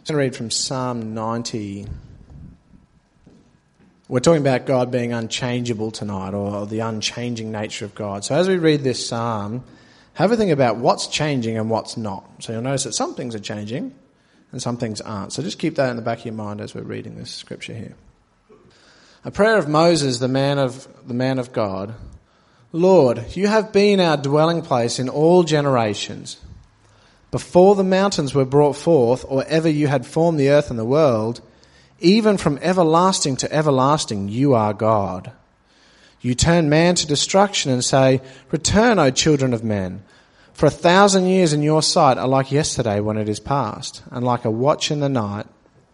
I'm going to read from Psalm 90. We're talking about God being unchangeable tonight, or the unchanging nature of God. So as we read this psalm, have a think about what's changing and what's not. So you'll notice that some things are changing and some things aren't. So just keep that in the back of your mind as we're reading this scripture here. A prayer of Moses, the man of God. Lord, you have been our dwelling place in all generations. Before the mountains were brought forth, or ever you had formed the earth and the world, even from everlasting to everlasting, you are God. You turn man to destruction and say, return, O children of men. For 1,000 years in your sight are like yesterday when it is past, and like a watch in the night.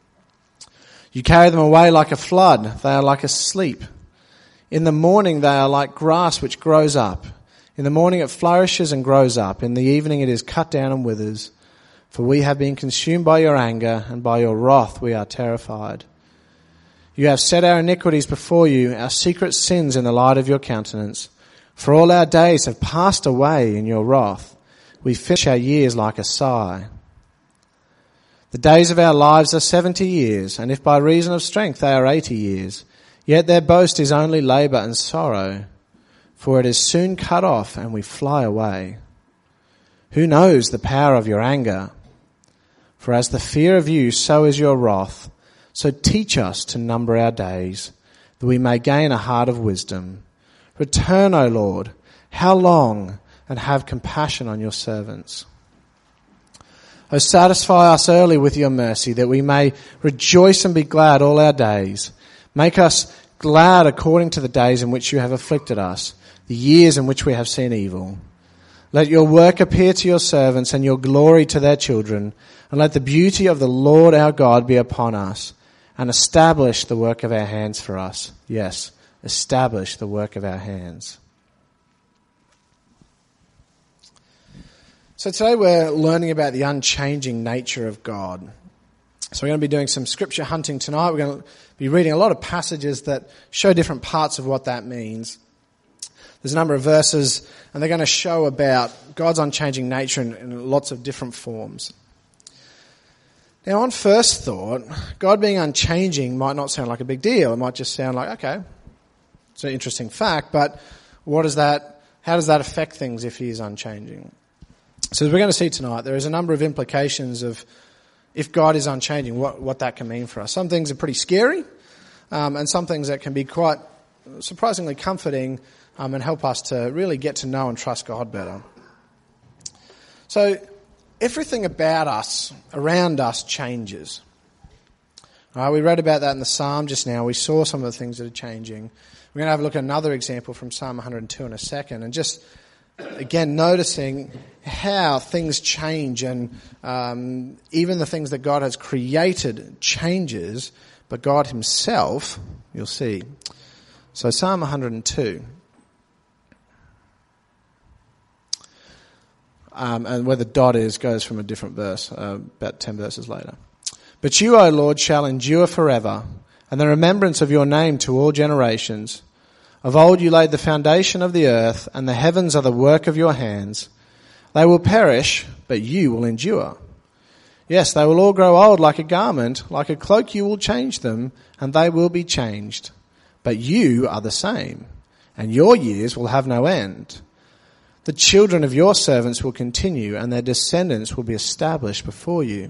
You carry them away like a flood. They are like a sleep. In the morning they are like grass which grows up. In the morning it flourishes and grows up. In the evening it is cut down and withers. For we have been consumed by your anger, and by your wrath we are terrified. You have set our iniquities before you, our secret sins in the light of your countenance. For all our days have passed away in your wrath. We finish our years like a sigh. The days of our lives are 70 years, and if by reason of strength they are 80 years, yet their boast is only labour and sorrow. For it is soon cut off, and we fly away. Who knows the power of your anger? For as the fear of you, so is your wrath. So teach us to number our days, that we may gain a heart of wisdom. Return, O Lord, how long? And have compassion on your servants. O satisfy us early with your mercy, that we may rejoice and be glad all our days. Make us glad according to the days in which you have afflicted us, the years in which we have seen evil. Let your work appear to your servants, and your glory to their children, and let the beauty of the Lord our God be upon us, and establish the work of our hands for us. Yes, establish the work of our hands. So today we're learning about the unchanging nature of God. So we're going to be doing some scripture hunting tonight. We're going to be reading a lot of passages that show different parts of what that means. There's a number of verses, and they're going to show about God's unchanging nature in lots of different forms. Now, on first thought, God being unchanging might not sound like a big deal. It might just sound like, okay, it's an interesting fact, but how does that affect things if he is unchanging? So as we're going to see tonight, there is a number of implications of if God is unchanging, what that can mean for us. Some things are pretty scary, and some things that can be quite surprisingly comforting and help us to really get to know and trust God better. So everything about us, around us, changes. All right, we read about that in the Psalm just now. We saw some of the things that are changing. We're going to have a look at another example from Psalm 102 in a second, and just again noticing how things change, and even the things that God has created changes, but God himself, you'll see. So Psalm 102. And where the dot is goes from a different verse, about 10 verses later. But you, O Lord, shall endure forever, and the remembrance of your name to all generations. Of old you laid the foundation of the earth, and the heavens are the work of your hands. They will perish, but you will endure. Yes, they will all grow old like a garment, like a cloak you will change them, and they will be changed. But you are the same, and your years will have no end. The children of your servants will continue, and their descendants will be established before you.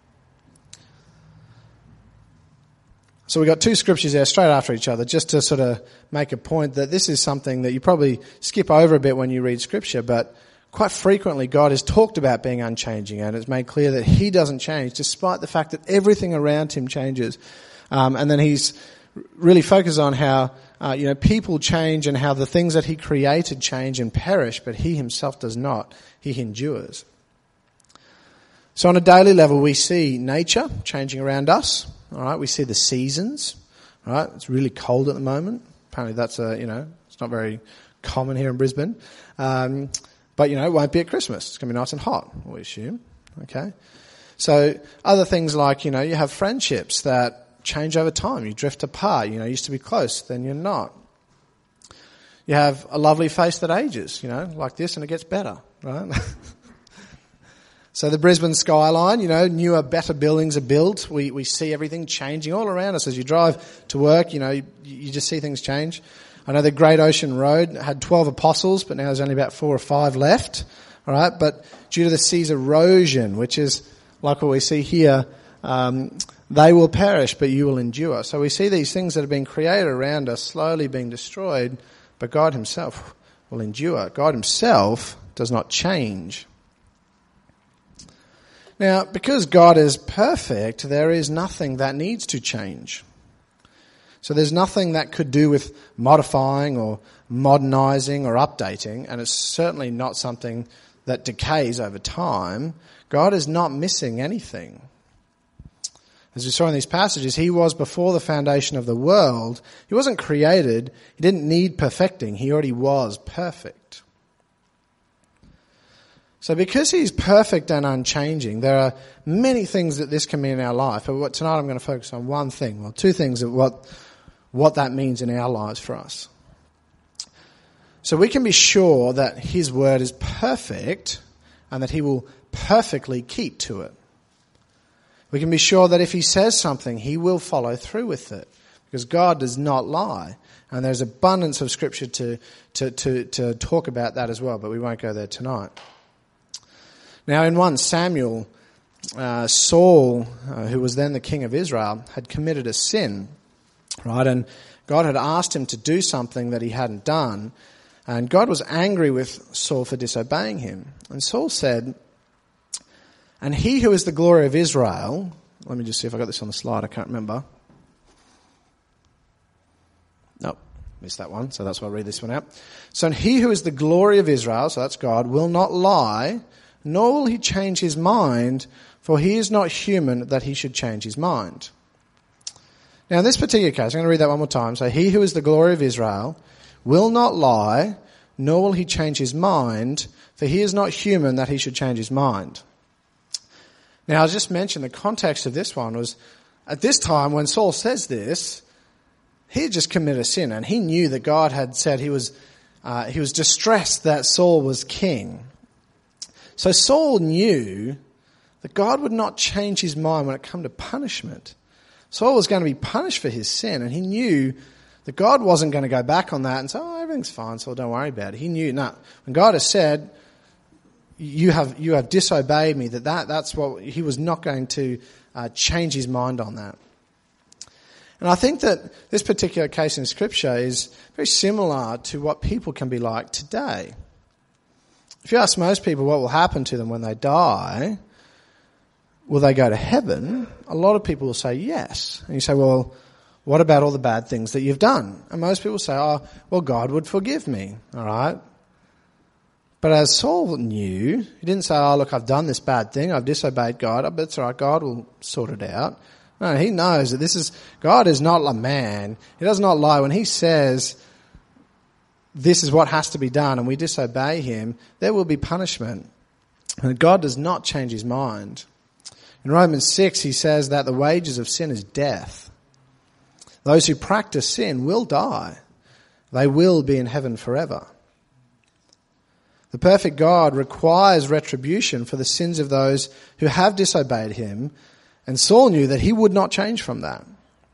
So we've got two scriptures there straight after each other, just to sort of make a point that this is something that you probably skip over a bit when you read scripture, but quite frequently God has talked about being unchanging, and it's made clear that he doesn't change despite the fact that everything around him changes. And then he's really focused on how people change, and how the things that he created change and perish, but he himself does not. He endures. So on a daily level, we see nature changing around us. All right, we see the seasons. All right, it's really cold at the moment. Apparently that's it's not very common here in Brisbane. But it won't be at Christmas. It's going to be nice and hot, we assume. Okay. So other things like, you have friendships that change over time. You drift apart. You used to be close, then you're not. You have a lovely face that ages, like this, and it gets better, right? So the Brisbane skyline, newer, better buildings are built. We see everything changing all around us. As you drive to work, you just see things change. I know the Great Ocean Road had 12 apostles, but now there's only about 4 or 5 left. All right, but due to the sea's erosion, which is like what we see here, they will perish, but you will endure. So we see these things that have been created around us slowly being destroyed, but God himself will endure. God himself does not change. Now, because God is perfect, there is nothing that needs to change. So there's nothing that could do with modifying or modernizing or updating, and it's certainly not something that decays over time. God is not missing anything. As we saw in these passages, he was before the foundation of the world. He wasn't created. He didn't need perfecting. He already was perfect. So because he's perfect and unchanging, there are many things that this can mean in our life. But tonight I'm going to focus on one thing, well, 2 things of what that means in our lives for us. So we can be sure that his word is perfect and that he will perfectly keep to it. We can be sure that if he says something, he will follow through with it, because God does not lie. And there's abundance of scripture to talk about that as well, but we won't go there tonight. Now in 1 Samuel, Saul, who was then the king of Israel, had committed a sin, right? And God had asked him to do something that he hadn't done. And God was angry with Saul for disobeying him. And Saul said, "And he who is the glory of Israel," let me just see if I got this on the slide, I can't remember. Nope, missed that one, so that's why I'll read this one out. "So and he who is the glory of Israel," so that's God, "will not lie, nor will he change his mind, for he is not human that he should change his mind." Now in this particular case, I'm going to read that one more time. So he who is the glory of Israel will not lie, nor will he change his mind, for he is not human that he should change his mind. Now, I just mentioned the context of this one was, at this time when Saul says this, he had just committed a sin, and he knew that God had said he was distressed that Saul was king. So Saul knew that God would not change his mind when it came to punishment. Saul was going to be punished for his sin, and he knew that God wasn't going to go back on that and say, "Oh, everything's fine, Saul, don't worry about it." He knew, no, when God has said, you have disobeyed me, that's what he was not going to change his mind on that. And I think that this particular case in Scripture is very similar to what people can be like today. If you ask most people what will happen to them when they die, will they go to heaven? A lot of people will say yes. And you say, well, what about all the bad things that you've done? And most people say, oh, well, God would forgive me, all right? But as Saul knew, he didn't say, oh, look, I've done this bad thing, I've disobeyed God, but it's all right, God will sort it out. No, he knows that God is not a man. He does not lie. When he says this is what has to be done and we disobey him, there will be punishment. And God does not change his mind. In Romans 6, he says that the wages of sin is death. Those who practice sin will die. They will be in heaven forever. The perfect God requires retribution for the sins of those who have disobeyed him, and Saul knew that he would not change from that.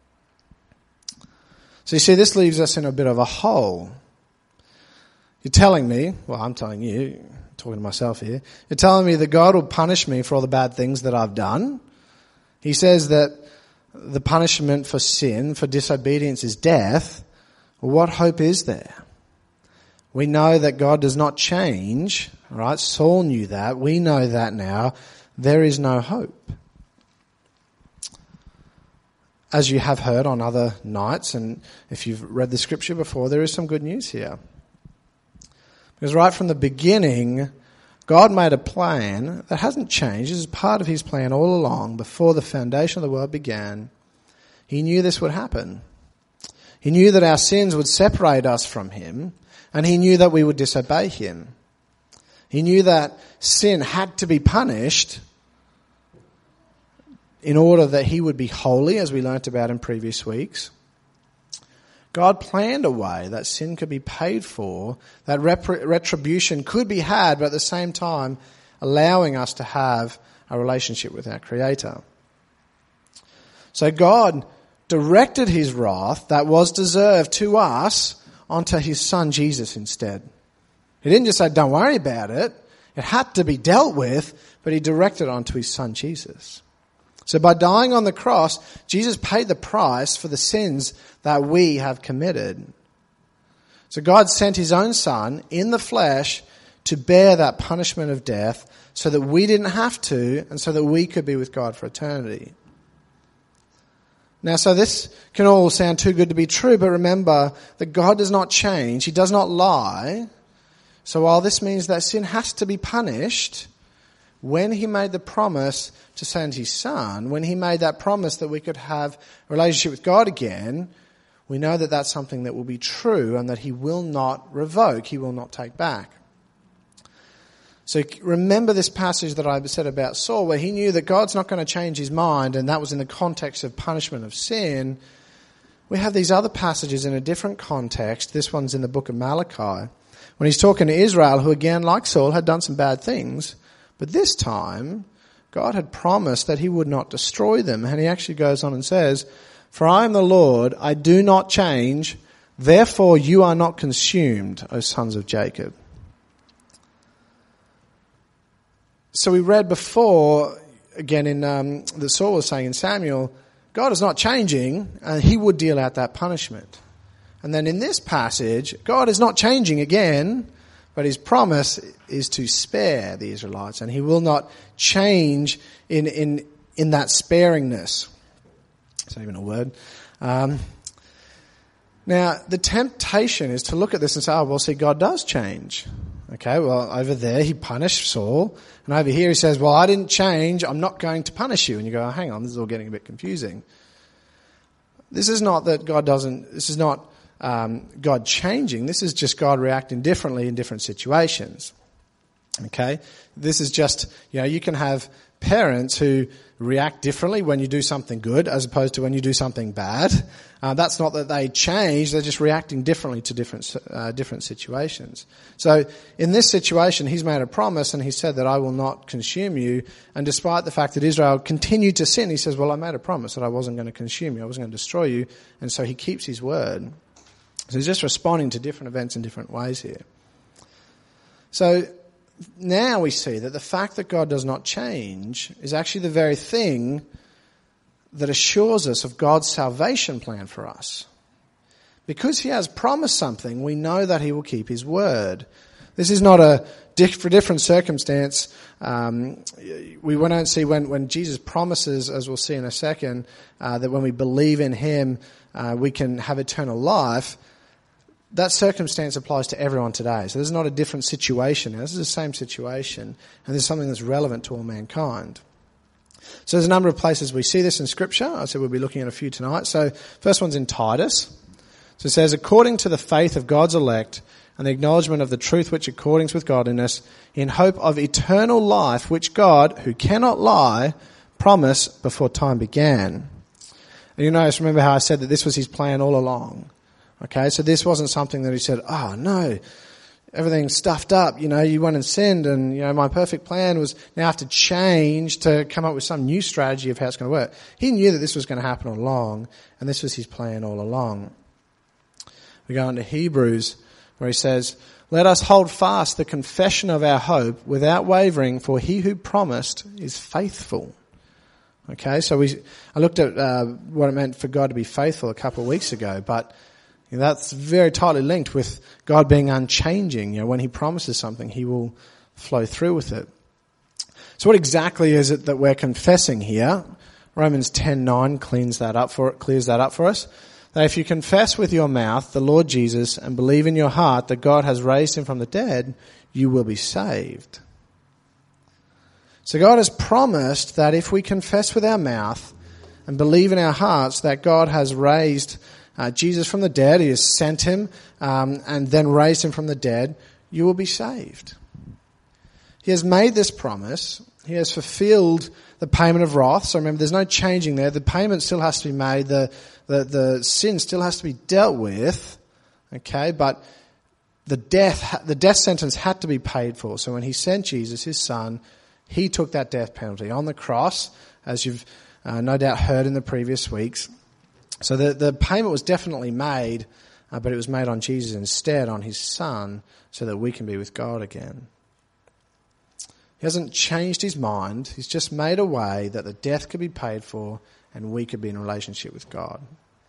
So you see, this leaves us in a bit of a hole. You're telling me, well, I'm telling you, talking to myself here, you're telling me that God will punish me for all the bad things that I've done. He says that the punishment for sin, for disobedience, is death. Well, what hope is there? We know that God does not change, right? Saul knew that. We know that now. There is no hope. As you have heard on other nights, and if you've read the scripture before, there is some good news here. Because right from the beginning, God made a plan that hasn't changed. This is part of his plan all along. Before the foundation of the world began, he knew this would happen. He knew that our sins would separate us from him, and he knew that we would disobey him. He knew that sin had to be punished in order that he would be holy, as we learnt about in previous weeks. God planned a way that sin could be paid for, that retribution could be had, but at the same time, allowing us to have a relationship with our Creator. So God directed his wrath that was deserved to us onto his Son Jesus instead. He didn't just say, don't worry about it. It had to be dealt with, but he directed it onto his Son Jesus. So by dying on the cross, Jesus paid the price for the sins that we have committed. So God sent his own Son in the flesh to bear that punishment of death so that we didn't have to, and so that we could be with God for eternity. Now, so this can all sound too good to be true, but remember that God does not change. He does not lie. So while this means that sin has to be punished, when he made the promise to send his Son, when he made that promise that we could have a relationship with God again, we know that that's something that will be true and that he will not revoke, he will not take back. So remember this passage that I said about Saul, where he knew that God's not going to change his mind, and that was in the context of punishment of sin. We have these other passages in a different context. This one's in the book of Malachi, when he's talking to Israel, who again, like Saul, had done some bad things. But this time, God had promised that he would not destroy them. And he actually goes on and says, "For I am the Lord, I do not change, therefore you are not consumed, O sons of Jacob." So we read before, again in that Saul was saying in Samuel, God is not changing, and he would deal out that punishment. And then in this passage, God is not changing again, but his promise is to spare the Israelites, and he will not change in that sparingness. It's not even a word. Now, the temptation is to look at this and say, oh, well, see, God does change. Okay, well, over there he punished Saul, and over here he says, well, I didn't change, I'm not going to punish you. And you go, oh, hang on, this is all getting a bit confusing. This is not that God doesn't, this is not God changing, this is just God reacting differently in different situations. Okay, this is just, you can have parents who react differently when you do something good as opposed to when you do something bad. That's not that they change, they're just reacting differently to different situations. So in this situation, he's made a promise and he said that I will not consume you. And despite the fact that Israel continued to sin, he says, well, I made a promise that I wasn't going to consume you, I wasn't going to destroy you. And so he keeps his word. So he's just responding to different events in different ways here. So now we see that the fact that God does not change is actually the very thing that assures us of God's salvation plan for us. Because he has promised something, we know that he will keep his word. This is not for different circumstance. We don't see when Jesus promises, as we'll see in a second, that when we believe in him, we can have eternal life. That circumstance applies to everyone today. So there's not a different situation. This is the same situation, and there's something that's relevant to all mankind. So there's a number of places we see this in Scripture. I said we'll be looking at a few tonight. So first one's in Titus. So it says, according to the faith of God's elect and the acknowledgement of the truth which accordings with godliness, in hope of eternal life, which God, who cannot lie, promised before time began. And you notice, remember how I said that this was his plan all along. Okay, so this wasn't something that he said, oh no, everything's stuffed up, you went and sinned and, my perfect plan was now I have to change to come up with some new strategy of how it's going to work. He knew that this was going to happen all along, and this was his plan all along. We go on to Hebrews, where he says, let us hold fast the confession of our hope without wavering, for he who promised is faithful. Okay, so I looked at what it meant for God to be faithful a couple of weeks ago, but that's very tightly linked with God being unchanging. When he promises something, he will flow through with it. So what exactly is it that we're confessing here? Romans 10:9 clears that up for us. That if you confess with your mouth the Lord Jesus and believe in your heart that God has raised him from the dead, you will be saved. So God has promised that if we confess with our mouth and believe in our hearts that God has raised Jesus from the dead, he has sent him and then raised him from the dead, you will be saved. He has made this promise. He has fulfilled the payment of wrath. So remember, there's no changing there. The payment still has to be made. The sin still has to be dealt with. Okay, but the death sentence had to be paid for. So when he sent Jesus, his son, he took that death penalty on the cross, as you've no doubt heard in the previous weeks. So the payment was definitely made, but it was made on Jesus instead, on his son, so that we can be with God again. He hasn't changed his mind. He's just made a way that the death could be paid for and we could be in a relationship with God.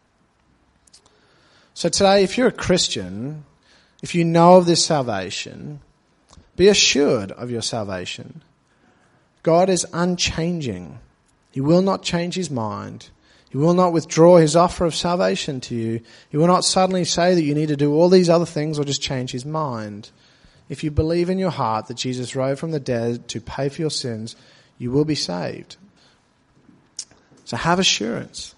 So today, if you're a Christian, if you know of this salvation, be assured of your salvation. God is unchanging. He will not change his mind. He will not withdraw his offer of salvation to you. He will not suddenly say that you need to do all these other things or just change his mind. If you believe in your heart that Jesus rose from the dead to pay for your sins, you will be saved. So have assurance.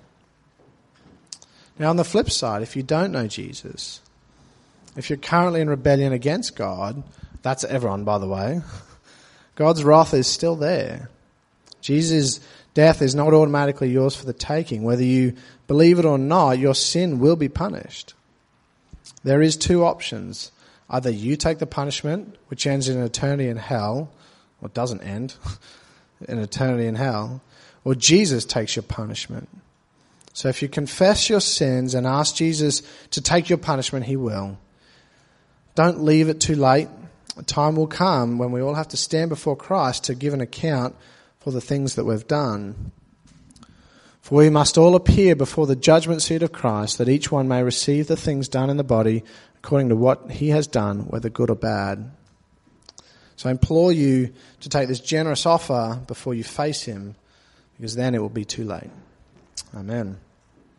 Now on the flip side, if you don't know Jesus, if you're currently in rebellion against God, that's everyone, by the way, God's wrath is still there. Jesus' death is not automatically yours for the taking. Whether you believe it or not, your sin will be punished. There is two options. Either you take the punishment, which ends in eternity in hell, or doesn't end in eternity in hell, or Jesus takes your punishment. So if you confess your sins and ask Jesus to take your punishment, he will. Don't leave it too late. A time will come when we all have to stand before Christ to give an account for the things that we've done. For we must all appear before the judgment seat of Christ, that each one may receive the things done in the body according to what he has done, whether good or bad. So I implore you to take this generous offer before you face him, because then it will be too late. Amen.